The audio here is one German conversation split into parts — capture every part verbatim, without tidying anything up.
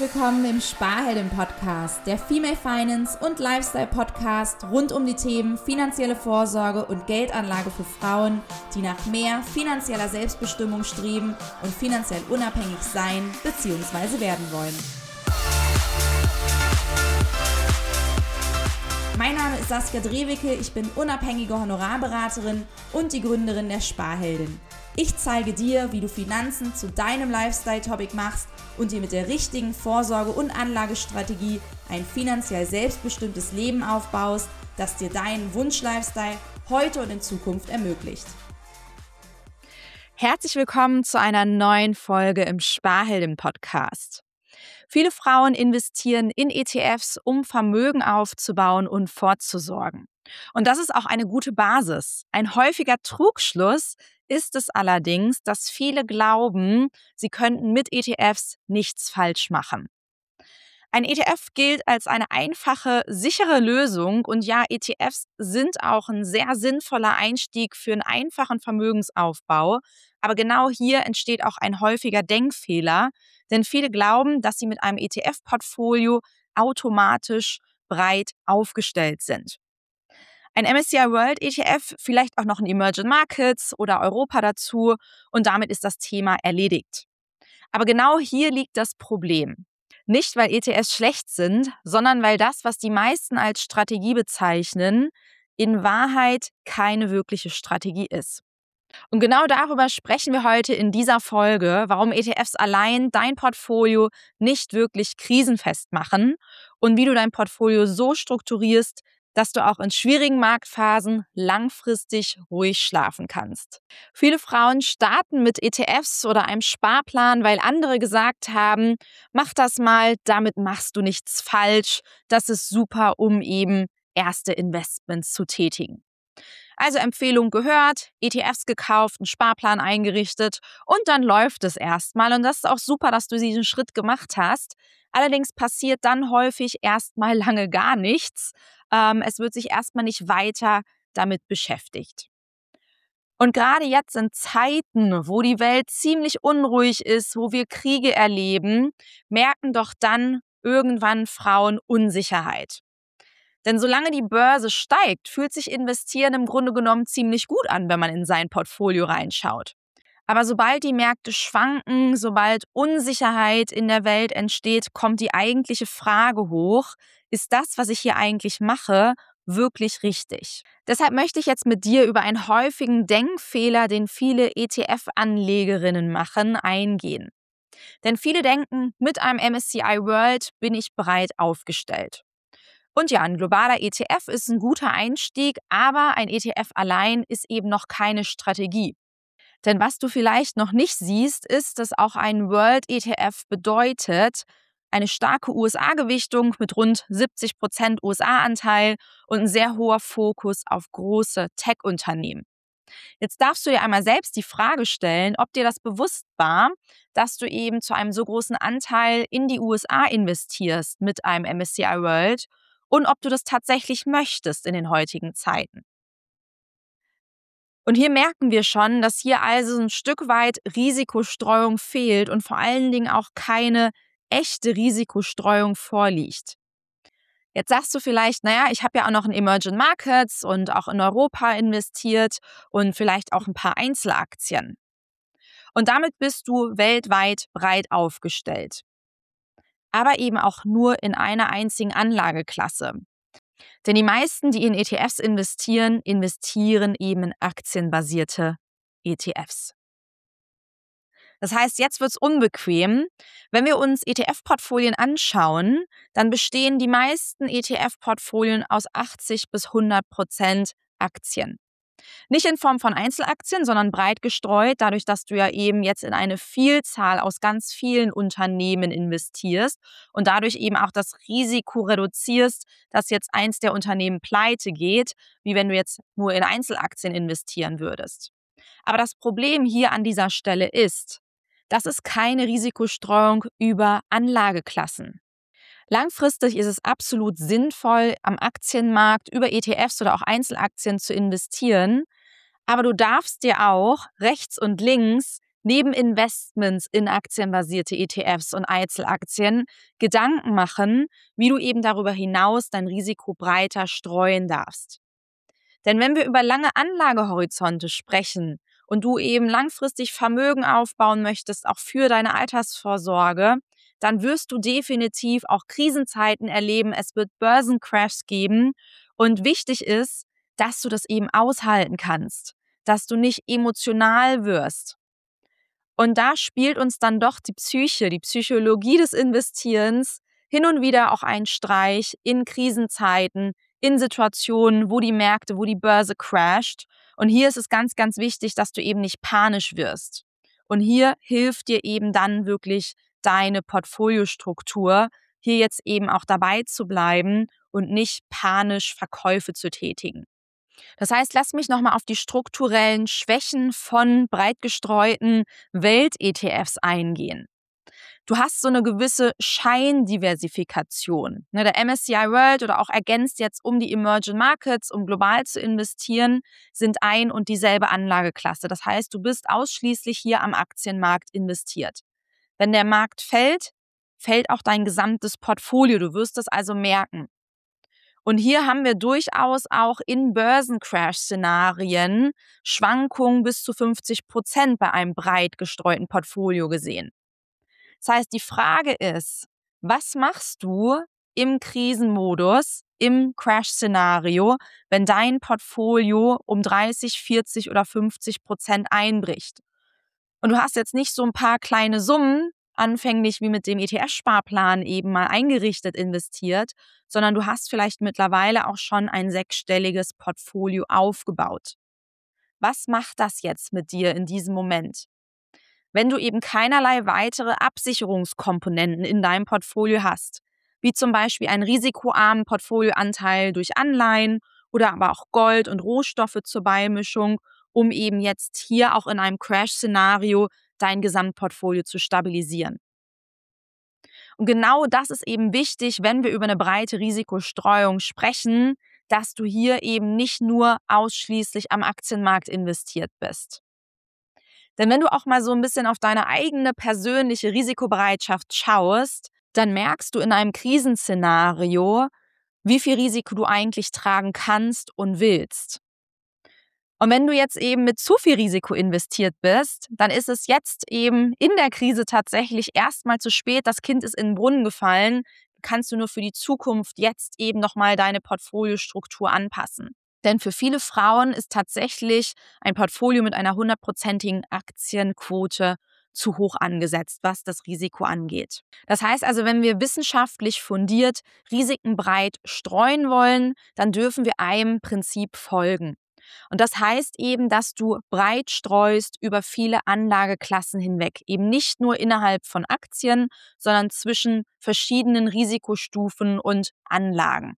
willkommen im Sparhelden-Podcast, der Female Finance und Lifestyle-Podcast rund um die Themen finanzielle Vorsorge und Geldanlage für Frauen, die nach mehr finanzieller Selbstbestimmung streben und finanziell unabhängig sein bzw. werden wollen. Mein Name ist Saskia Drewicke, ich bin unabhängige Honorarberaterin und die Gründerin der Sparheldin. Ich zeige dir, wie du Finanzen zu deinem Lifestyle-Topic machst und dir mit der richtigen Vorsorge- und Anlagestrategie ein finanziell selbstbestimmtes Leben aufbaust, das dir deinen Wunsch-Lifestyle heute und in Zukunft ermöglicht. Herzlich willkommen zu einer neuen Folge im Sparhelden-Podcast. Viele Frauen investieren in E T Fs, um Vermögen aufzubauen und vorzusorgen. Und das ist auch eine gute Basis. Ein häufiger Trugschluss ist es allerdings, dass viele glauben, sie könnten mit E T Fs nichts falsch machen. Ein E T F gilt als eine einfache, sichere Lösung und ja, E T Fs sind auch ein sehr sinnvoller Einstieg für einen einfachen Vermögensaufbau. Aber genau hier entsteht auch ein häufiger Denkfehler, denn viele glauben, dass sie mit einem E T F-Portfolio automatisch breit aufgestellt sind. Ein M S C I World E T F, vielleicht auch noch ein Emerging Markets oder Europa dazu und damit ist das Thema erledigt. Aber genau hier liegt das Problem. Nicht, weil E T Fs schlecht sind, sondern weil das, was die meisten als Strategie bezeichnen, in Wahrheit keine wirkliche Strategie ist. Und genau darüber sprechen wir heute in dieser Folge, warum E T Fs allein dein Portfolio nicht wirklich krisenfest machen und wie du dein Portfolio so strukturierst, dass du auch in schwierigen Marktphasen langfristig ruhig schlafen kannst. Viele Frauen starten mit E T Fs oder einem Sparplan, weil andere gesagt haben, mach das mal, damit machst du nichts falsch, das ist super, um eben erste Investments zu tätigen. Also Empfehlung gehört, E T Fs gekauft, einen Sparplan eingerichtet und dann läuft es erstmal. Und das ist auch super, dass du diesen Schritt gemacht hast. Allerdings passiert dann häufig erstmal lange gar nichts. Ähm, es wird sich erstmal nicht weiter damit beschäftigt. Und gerade jetzt in Zeiten, wo die Welt ziemlich unruhig ist, wo wir Kriege erleben, merken doch dann irgendwann Frauen Unsicherheit. Denn solange die Börse steigt, fühlt sich Investieren im Grunde genommen ziemlich gut an, wenn man in sein Portfolio reinschaut. Aber sobald die Märkte schwanken, sobald Unsicherheit in der Welt entsteht, kommt die eigentliche Frage hoch, ist das, was ich hier eigentlich mache, wirklich richtig? Deshalb möchte ich jetzt mit dir über einen häufigen Denkfehler, den viele E T F-Anlegerinnen machen, eingehen. Denn viele denken, mit einem M S C I World bin ich breit aufgestellt. Und ja, ein globaler E T F ist ein guter Einstieg, aber ein E T F allein ist eben noch keine Strategie. Denn was du vielleicht noch nicht siehst, ist, dass auch ein World E T F bedeutet, eine starke U S A-Gewichtung mit rund siebzig Prozent U S A-Anteil und ein sehr hoher Fokus auf große Tech-Unternehmen. Jetzt darfst du dir einmal selbst die Frage stellen, ob dir das bewusst war, dass du eben zu einem so großen Anteil in die U S A investierst mit einem M S C I World und ob du das tatsächlich möchtest in den heutigen Zeiten. Und hier merken wir schon, dass hier also ein Stück weit Risikostreuung fehlt und vor allen Dingen auch keine echte Risikostreuung vorliegt. Jetzt sagst du vielleicht, naja, ich habe ja auch noch in Emerging Markets und auch in Europa investiert und vielleicht auch ein paar Einzelaktien. Und damit bist du weltweit breit aufgestellt. Aber eben auch nur in einer einzigen Anlageklasse. Denn die meisten, die in E T Fs investieren, investieren eben in aktienbasierte E T Fs. Das heißt, jetzt wird es unbequem. Wenn wir uns E T F-Portfolien anschauen, dann bestehen die meisten E T F-Portfolien aus achtzig bis hundert Prozent Aktien. Nicht in Form von Einzelaktien, sondern breit gestreut, dadurch, dass du ja eben jetzt in eine Vielzahl aus ganz vielen Unternehmen investierst und dadurch eben auch das Risiko reduzierst, dass jetzt eins der Unternehmen pleite geht, wie wenn du jetzt nur in Einzelaktien investieren würdest. Aber das Problem hier an dieser Stelle ist, das ist keine Risikostreuung über Anlageklassen. Langfristig ist es absolut sinnvoll, am Aktienmarkt über E T Fs oder auch Einzelaktien zu investieren. Aber du darfst dir auch rechts und links neben Investments in aktienbasierte E T Fs und Einzelaktien Gedanken machen, wie du eben darüber hinaus dein Risiko breiter streuen darfst. Denn wenn wir über lange Anlagehorizonte sprechen und du eben langfristig Vermögen aufbauen möchtest, auch für deine Altersvorsorge, dann wirst du definitiv auch Krisenzeiten erleben. Es wird Börsencrashs geben und wichtig ist, dass du das eben aushalten kannst, dass du nicht emotional wirst. Und da spielt uns dann doch die Psyche, die Psychologie des Investierens hin und wieder auch einen Streich in Krisenzeiten, in Situationen, wo die Märkte, wo die Börse crasht. Und hier ist es ganz, ganz wichtig, dass du eben nicht panisch wirst. Und hier hilft dir eben dann wirklich deine Portfoliostruktur, hier jetzt eben auch dabei zu bleiben und nicht panisch Verkäufe zu tätigen. Das heißt, lass mich nochmal auf die strukturellen Schwächen von breit gestreuten Welt-E T Fs eingehen. Du hast so eine gewisse Scheindiversifikation. Der M S C I World oder auch ergänzt jetzt um die Emerging Markets, um global zu investieren, sind ein und dieselbe Anlageklasse. Das heißt, du bist ausschließlich hier am Aktienmarkt investiert. Wenn der Markt fällt, fällt auch dein gesamtes Portfolio. Du wirst es also merken. Und hier haben wir durchaus auch in Börsencrash-Szenarien Schwankungen bis zu fünfzig Prozent bei einem breit gestreuten Portfolio gesehen. Das heißt, die Frage ist, was machst du im Krisenmodus, im Crash-Szenario, wenn dein Portfolio um dreißig, vierzig oder fünfzig Prozent einbricht? Und du hast jetzt nicht so ein paar kleine Summen, anfänglich wie mit dem E T F-Sparplan eben mal eingerichtet investiert, sondern du hast vielleicht mittlerweile auch schon ein sechsstelliges Portfolio aufgebaut. Was macht das jetzt mit dir in diesem Moment? Wenn du eben keinerlei weitere Absicherungskomponenten in deinem Portfolio hast, wie zum Beispiel einen risikoarmen Portfolioanteil durch Anleihen oder aber auch Gold und Rohstoffe zur Beimischung, um eben jetzt hier auch in einem Crash-Szenario dein Gesamtportfolio zu stabilisieren. Und genau das ist eben wichtig, wenn wir über eine breite Risikostreuung sprechen, dass du hier eben nicht nur ausschließlich am Aktienmarkt investiert bist. Denn wenn du auch mal so ein bisschen auf deine eigene persönliche Risikobereitschaft schaust, dann merkst du in einem Krisenszenario, wie viel Risiko du eigentlich tragen kannst und willst. Und wenn du jetzt eben mit zu viel Risiko investiert bist, dann ist es jetzt eben in der Krise tatsächlich erstmal zu spät. Das Kind ist in den Brunnen gefallen. Kannst du nur für die Zukunft jetzt eben nochmal deine Portfoliostruktur anpassen. Denn für viele Frauen ist tatsächlich ein Portfolio mit einer hundertprozentigen Aktienquote zu hoch angesetzt, was das Risiko angeht. Das heißt also, wenn wir wissenschaftlich fundiert Risiken breit streuen wollen, dann dürfen wir einem Prinzip folgen. Und das heißt eben, dass du breit streust über viele Anlageklassen hinweg. Eben nicht nur innerhalb von Aktien, sondern zwischen verschiedenen Risikostufen und Anlagen.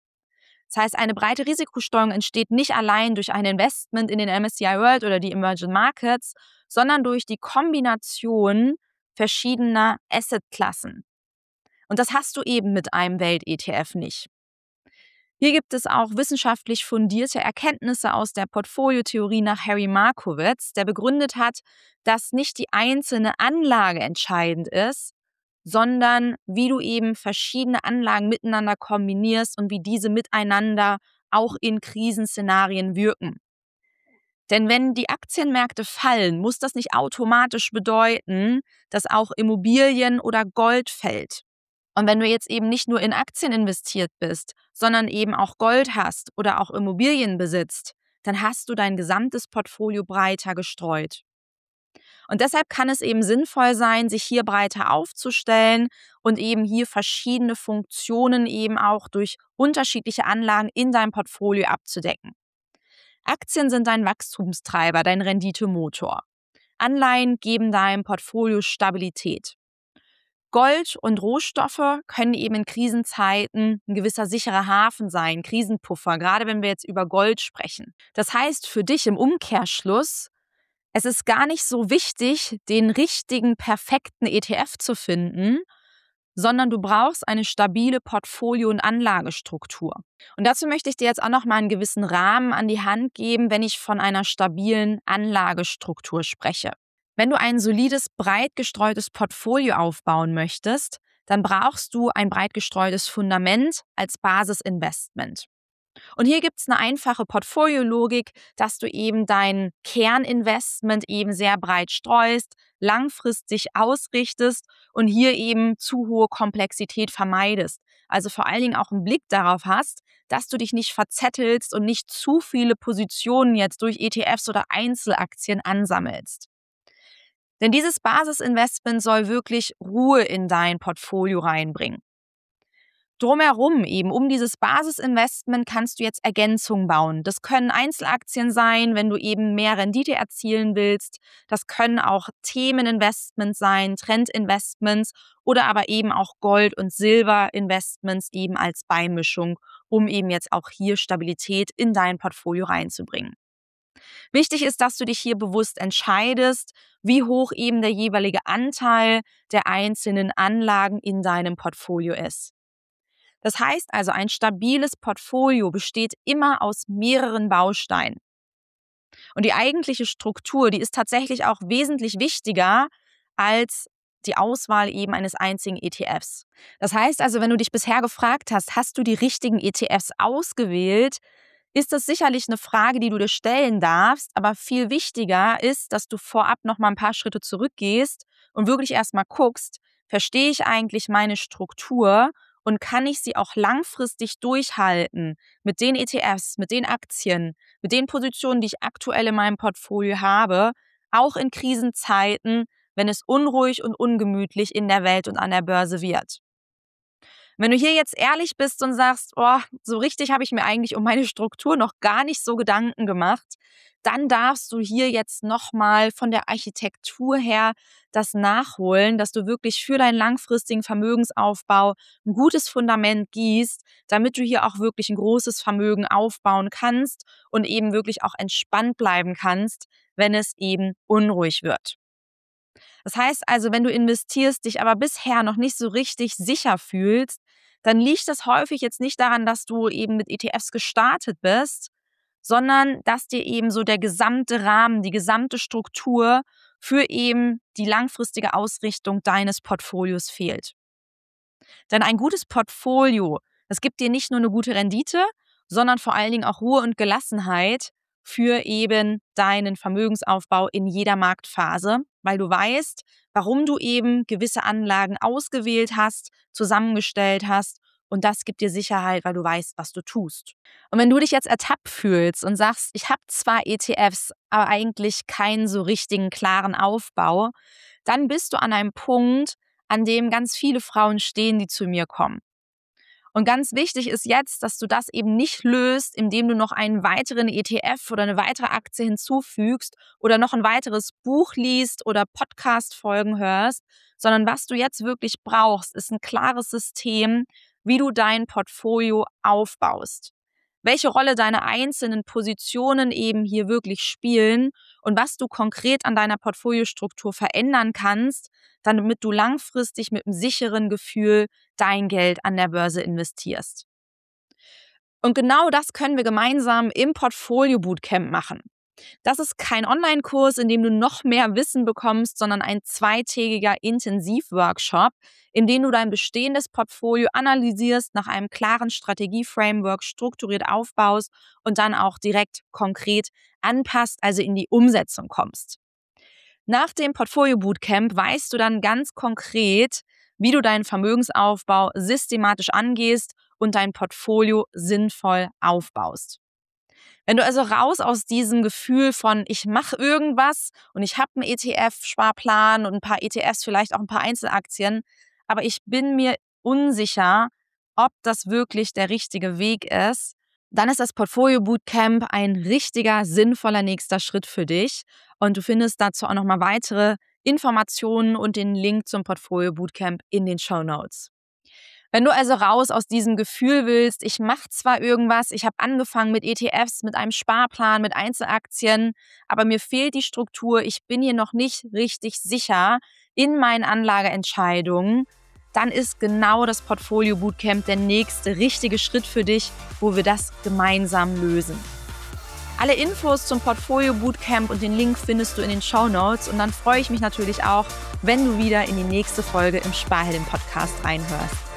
Das heißt, eine breite Risikostreuung entsteht nicht allein durch ein Investment in den M S C I World oder die Emerging Markets, sondern durch die Kombination verschiedener Assetklassen. Und das hast du eben mit einem Welt-E T F nicht. Hier gibt es auch wissenschaftlich fundierte Erkenntnisse aus der Portfoliotheorie nach Harry Markowitz, der begründet hat, dass nicht die einzelne Anlage entscheidend ist, sondern wie du eben verschiedene Anlagen miteinander kombinierst und wie diese miteinander auch in Krisenszenarien wirken. Denn wenn die Aktienmärkte fallen, muss das nicht automatisch bedeuten, dass auch Immobilien oder Gold fällt. Und wenn du jetzt eben nicht nur in Aktien investiert bist, sondern eben auch Gold hast oder auch Immobilien besitzt, dann hast du dein gesamtes Portfolio breiter gestreut. Und deshalb kann es eben sinnvoll sein, sich hier breiter aufzustellen und eben hier verschiedene Funktionen eben auch durch unterschiedliche Anlagen in deinem Portfolio abzudecken. Aktien sind dein Wachstumstreiber, dein Renditemotor. Anleihen geben deinem Portfolio Stabilität. Gold und Rohstoffe können eben in Krisenzeiten ein gewisser sicherer Hafen sein, Krisenpuffer, gerade wenn wir jetzt über Gold sprechen. Das heißt für dich im Umkehrschluss, es ist gar nicht so wichtig, den richtigen, perfekten E T F zu finden, sondern du brauchst eine stabile Portfolio- und Anlagestruktur. Und dazu möchte ich dir jetzt auch noch mal einen gewissen Rahmen an die Hand geben, wenn ich von einer stabilen Anlagestruktur spreche. Wenn du ein solides, breit gestreutes Portfolio aufbauen möchtest, dann brauchst du ein breit gestreutes Fundament als Basisinvestment. Und hier gibt es eine einfache Portfoliologik, dass du eben dein Kerninvestment eben sehr breit streust, langfristig ausrichtest und hier eben zu hohe Komplexität vermeidest. Also vor allen Dingen auch einen Blick darauf hast, dass du dich nicht verzettelst und nicht zu viele Positionen jetzt durch E T Fs oder Einzelaktien ansammelst. Denn dieses Basisinvestment soll wirklich Ruhe in dein Portfolio reinbringen. Drumherum eben, um dieses Basisinvestment kannst du jetzt Ergänzungen bauen. Das können Einzelaktien sein, wenn du eben mehr Rendite erzielen willst. Das können auch Themeninvestments sein, Trendinvestments oder aber eben auch Gold- und Silberinvestments eben als Beimischung, um eben jetzt auch hier Stabilität in dein Portfolio reinzubringen. Wichtig ist, dass du dich hier bewusst entscheidest, wie hoch eben der jeweilige Anteil der einzelnen Anlagen in deinem Portfolio ist. Das heißt also, ein stabiles Portfolio besteht immer aus mehreren Bausteinen. Und die eigentliche Struktur, die ist tatsächlich auch wesentlich wichtiger als die Auswahl eben eines einzigen E T Fs. Das heißt also, wenn du dich bisher gefragt hast, hast du die richtigen E T Fs ausgewählt, ist das sicherlich eine Frage, die du dir stellen darfst, aber viel wichtiger ist, dass du vorab noch mal ein paar Schritte zurückgehst und wirklich erstmal guckst, verstehe ich eigentlich meine Struktur und kann ich sie auch langfristig durchhalten mit den E T Fs, mit den Aktien, mit den Positionen, die ich aktuell in meinem Portfolio habe, auch in Krisenzeiten, wenn es unruhig und ungemütlich in der Welt und an der Börse wird. Wenn du hier jetzt ehrlich bist und sagst, oh, so richtig habe ich mir eigentlich um meine Struktur noch gar nicht so Gedanken gemacht, dann darfst du hier jetzt nochmal von der Architektur her das nachholen, dass du wirklich für deinen langfristigen Vermögensaufbau ein gutes Fundament gießt, damit du hier auch wirklich ein großes Vermögen aufbauen kannst und eben wirklich auch entspannt bleiben kannst, wenn es eben unruhig wird. Das heißt also, wenn du investierst, dich aber bisher noch nicht so richtig sicher fühlst, dann liegt das häufig jetzt nicht daran, dass du eben mit E T Fs gestartet bist, sondern dass dir eben so der gesamte Rahmen, die gesamte Struktur für eben die langfristige Ausrichtung deines Portfolios fehlt. Denn ein gutes Portfolio, das gibt dir nicht nur eine gute Rendite, sondern vor allen Dingen auch Ruhe und Gelassenheit für eben deinen Vermögensaufbau in jeder Marktphase, weil du weißt, warum du eben gewisse Anlagen ausgewählt hast, zusammengestellt hast und das gibt dir Sicherheit, weil du weißt, was du tust. Und wenn du dich jetzt ertappt fühlst und sagst, ich habe zwar E T Fs, aber eigentlich keinen so richtigen klaren Aufbau, dann bist du an einem Punkt, an dem ganz viele Frauen stehen, die zu mir kommen. Und ganz wichtig ist jetzt, dass du das eben nicht löst, indem du noch einen weiteren E T F oder eine weitere Aktie hinzufügst oder noch ein weiteres Buch liest oder Podcast-Folgen hörst, sondern was du jetzt wirklich brauchst, ist ein klares System, wie du dein Portfolio aufbaust. Welche Rolle deine einzelnen Positionen eben hier wirklich spielen und was du konkret an deiner Portfoliostruktur verändern kannst, damit du langfristig mit einem sicheren Gefühl dein Geld an der Börse investierst. Und genau das können wir gemeinsam im Portfolio Bootcamp machen. Das ist kein Online-Kurs, in dem du noch mehr Wissen bekommst, sondern ein zweitägiger Intensivworkshop, in dem du dein bestehendes Portfolio analysierst, nach einem klaren Strategie-Framework strukturiert aufbaust und dann auch direkt konkret anpasst, also in die Umsetzung kommst. Nach dem Portfolio Bootcamp weißt du dann ganz konkret, wie du deinen Vermögensaufbau systematisch angehst und dein Portfolio sinnvoll aufbaust. Wenn du also raus aus diesem Gefühl von ich mache irgendwas und ich habe einen E T F-Sparplan und ein paar E T Fs, vielleicht auch ein paar Einzelaktien, aber ich bin mir unsicher, ob das wirklich der richtige Weg ist, dann ist das Portfolio Bootcamp ein richtiger, sinnvoller nächster Schritt für dich und du findest dazu auch nochmal weitere Informationen und den Link zum Portfolio Bootcamp in den Shownotes. Wenn du also raus aus diesem Gefühl willst, ich mache zwar irgendwas, ich habe angefangen mit E T Fs, mit einem Sparplan, mit Einzelaktien, aber mir fehlt die Struktur, ich bin hier noch nicht richtig sicher in meinen Anlageentscheidungen, dann ist genau das Portfolio Bootcamp der nächste richtige Schritt für dich, wo wir das gemeinsam lösen. Alle Infos zum Portfolio Bootcamp und den Link findest du in den Shownotes. Und dann freue ich mich natürlich auch, wenn du wieder in die nächste Folge im Sparheldin Podcast reinhörst.